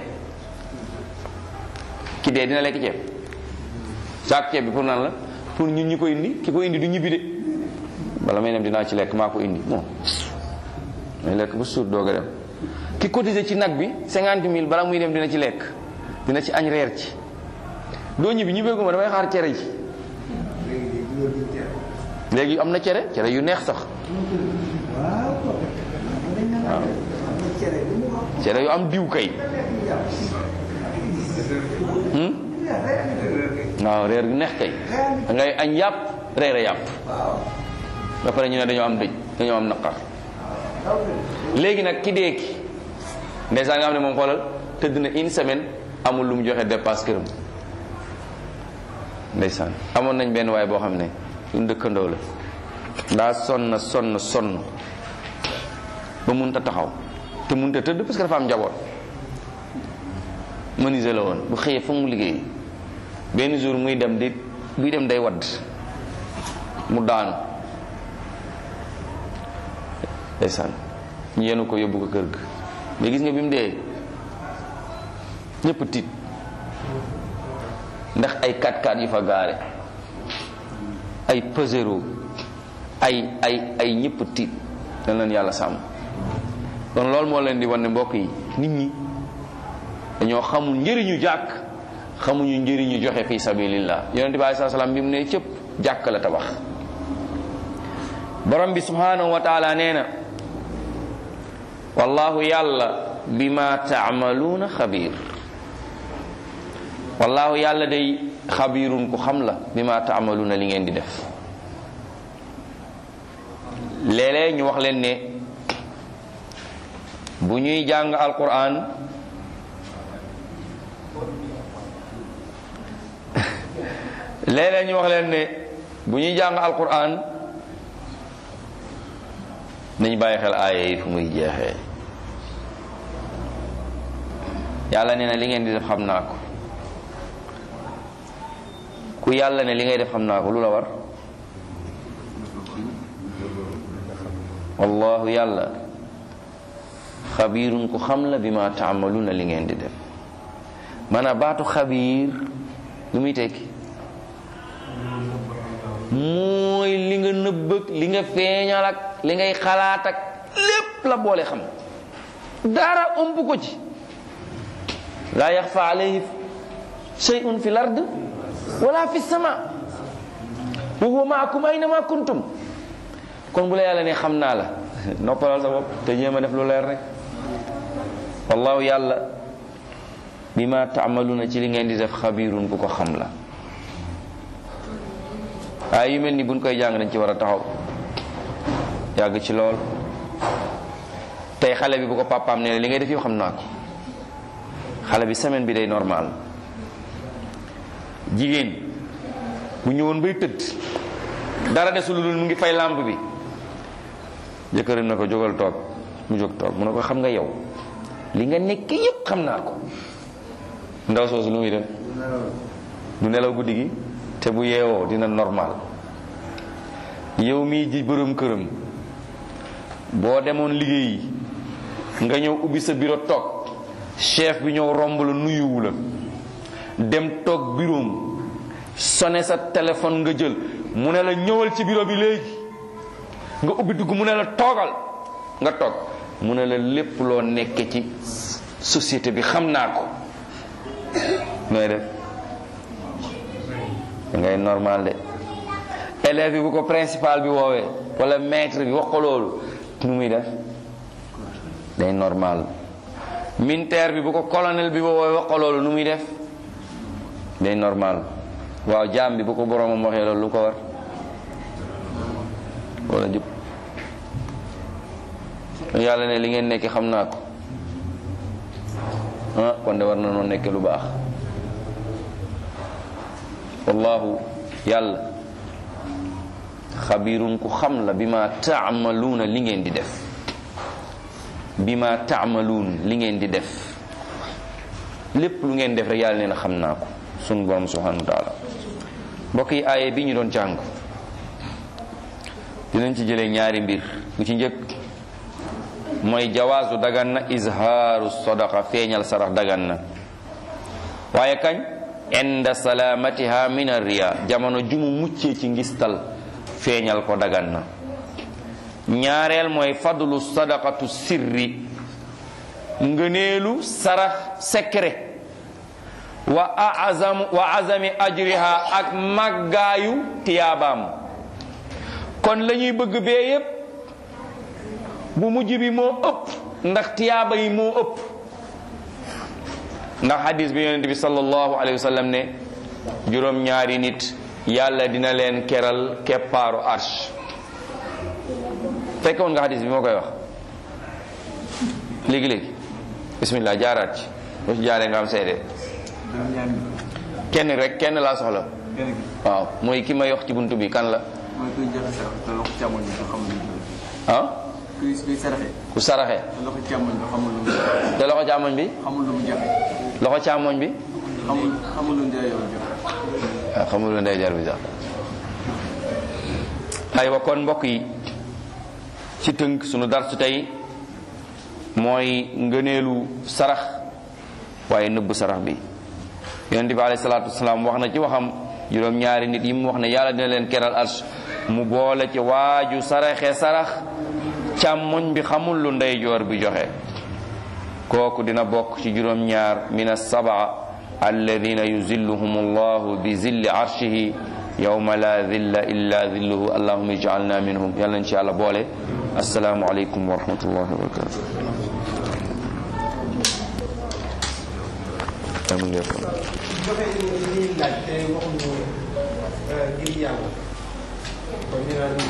ki dee dina lekk ceeb? saaku ceeb bi pour nan la? pour ñun ñi ko indi. ki ko indi du ñibbi de. bala may dem dinaa ci lekk, maa ko indi bon may lekk ba suur doog a dem. ki cotisé ci nag bi 50 000 bala muy dem dina ci lekk, dina ci añ reer ci. doo ñibbi ñibbeegu ma damay xaar cere ji. léegi am na cere yu neex sax. waaw cere yu am diw kay. waaw reer gu neex kay. da ngay añ yàpp reere yàpp. ba pare ñu ne dañoo am dëj, dañoo am naqar. léegi nag ki dee ki ndeysaan nga xam ne moom xoolal tëdd na une semaine amul lu mu joxe dépasse këram. ndeysaan amoon nañ benn waay boo xam ne suñu dëkkandoo la, daa sonn ba munta taxaw te munta tëdd parce que dafa am njaboot. menuisier la woon, bu xëyee fa mu liggéey benn jour buy dem day wadd mu daanu. ndeysaan ñu yenu ko yóbbu ko kër ga, mais gis nga bi mu dee ñëpp tiit ndax ay 4x4 yu fa gaare, ay pesero, ay ñëpp tiit. dañ leen yàlla sàmm. kon loolu moo leen di wan ne mbokk yi, nit ñi dañoo xamul njëriñu jàkk, xamuñu njëriñu joxe fi sabilillah. yonent bi alayhi salaam bi mu ne cëpp jàkk la tabax. borom bi subhanahu wa taala nee na wallahu yàlla bima taamaluuna xabiir. wallahu yàlla day xabiirun ku xam la bima taamaluuna li ngeen di def. léeg-léeg ñu wax leen ne bu ñuy jàng alquran léeg-léeg ñu wax leen ne bu ñuy jàng alquran nañ bàyyi xel aaya yi fu muy jeexee. yàlla nee na li ngeen di def xam naa ko. ku yàlla ne li ngay def xam naa ko lu la war? wallahu yàlla xabiirun ku xam la bi ma taamaluna li ngeen di def. maanaam baatu xabiir lu muy tekki? mooy li nga nëbbëg, li nga feeñal ak li ngay xalaat ak lépp la boole xam, dara ëmb ko ci. laa yaxfa alayhi shay'un fi l-ard wala fi sama wa huwa maakum aynama kuntum. kon bu la yàlla ne xam naa la noppalal sa bopp te jéem a def lu leer rek. wallahu yàlla bima taamaluna ci li ngeen di def xabiirun ku ko xam la. waaye yu mel ni buñ koy jàng dañ ci war a taxaw yàgg ci lool. tey xale bi bu ko papaam ne li ngay def yow xam naa ko, xale bi semaine bi day normal. jigéen bu ñëwoon bay tëdd dara desul lu dul mu ngi fay lampe bi, jëkkëram na ko jógal toog, mu jóg toog, mu ne ko xam nga yow li nga nekk yépp xam naa ko. ndaw soosu lu muy def? du nelaw guddi gi te bu yeewoo dina normal. yow mii ji borom këram boo demoon liggéeyi nga ñëw ubbi sa bureau toog chef bi ñëw romb la nuyuwu la dem toog bureau sonné sa téléphone nga jël mu ne la ñëwal ci bureau bi léegi nga ubbi dugg mu ne la toogal nga toog mu ne la lépp loo nekke ci société bi xam naa ko nooy def ngay normal de élève bi bu ko principal bi woowee wala maître bi wax ko loolu nu muy def day normal militaire bi bu ko colonel bi woowee wax ko loolu nu muy def day normal waaw jaam bi bu ko boromam waxee loolu lu ko war wala jub yàlla ne li ngeen nekk xam naa ko kon de war na noo nekk lu baax wallahu yàlla xabirun ku xam la bima taamaluuna li ngeen di def bima taamaluun li ngeen di def lépp lu ngeen def rek yàlla nee na xam naa ko sunu borom subhanahu wa taala mbokk yi aaye bi ñu doon jàng dinañ ci jëlee ñaari mbir bu ci njëkk mooy jawaazu dagan na izhaaru sadaqa feeñal sarax dagan na waaye kañ inda salaamatiha min arriya jamono jumu muccee ci ngistal feeñal ko dagan na ñaareel mooy fadlu sadaqatu sirri ngëneelu sarax secret wa azami ajriha ak màggaayu tiyaabaam kon lañuy bëgg bee yépp bu mujj bi moo ëpp ndax tiyaaba yi moo ëpp ndax hadis bi yonent bi sallallahu alayhi wa sallam ne juróom ñaari nit yàlla dina leen keral keppaaru arsh fekkoon nga hadis bi moo koy wax léegi-léegi bismillah jaaraat ci boo ci jaaree nga am seede kenn rek kenn laa soxla waaw mooy ki may wax ci buntu bi kan la ah kuy saraxe ku saraxe loxo càmmoñ bi xamul lu mu te loxo càmmoñ bi xamul lu mu joxe loxo càmmoñ bi xamul lu ndeyjoor joxe xamul lu ndeyjoor bi sax aywa kon mbokk yi ci tënk sunu darsu tey mooy ngëneelu sarax waaye nëbb sarax bi yonent bi alayhi salaatu wasalaam wax na ci waxam juróom-ñaari nit yi mu wax ne yàlla dina leen keral arsh mu boole ci waaju saraxe sarax càmmoñ bi xamul lu ndeyjoor bi joxe kooku dina bokk ci juróom-ñaar min as-sab'a alladhina yuzilluhum allahu bi zilli arshihi yawma la dhilla illa dhilluhu allahumma ij'alna minhum yàlla insha Allah boole assalaamu alaykum wa rahmatullahi wa barakatuh